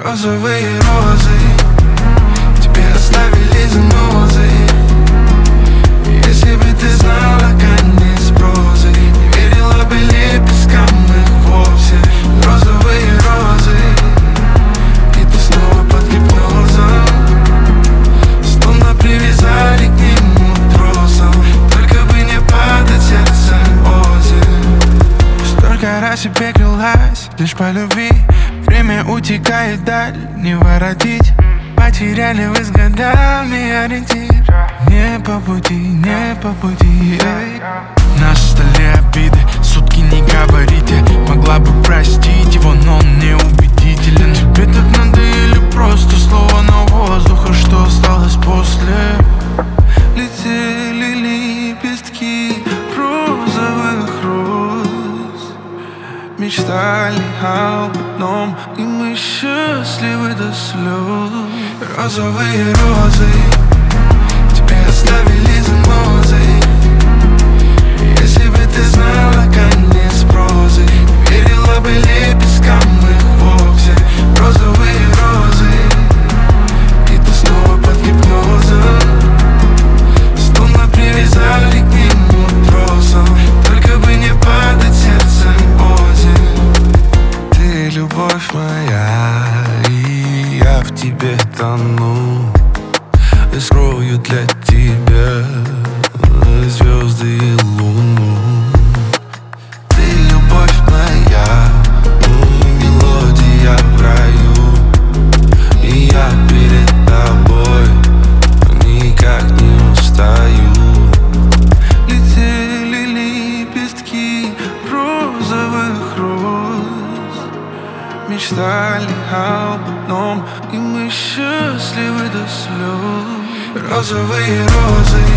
Розовые розы тебе оставили занозы. Если бы ты знала конец прозы, не верила бы лепесткам их вовсе. Розовые розы, и ты снова под гипнозом, словно привязали к нему тросом. Только бы не падать сердцем озер. Столько раз я клялась лишь по любви. Время утекает вдаль, не воротить. Потеряли вы с годами ориентир. Не по пути, не по пути, эй. На столе обиды, сутки не говорите. Могла бы простить его, но он неубедителен. Тебе так надо или просто слово на воздух? А что осталось после? Летели лепестки розовых роз, мечтали об одном, и мы счастливы до слез. Розовые розы тебе оставили занозы. Если бы ты знала конец прозы, не верила бы лепесткам их вовсе. Розовые розы, и ты снова под гипнозом, словно привязали к нему тросом. Только бы не падать сердцем озер. Ты любовь моя, и я в тебе тону. Я скрою для тебя звезды и луну. Ты любовь моя, мелодия в раю, и я перед тобой никак не устаю. Летели лепестки розовых роз, мечтали об одном, и мы счастливы до слез. Розовые розы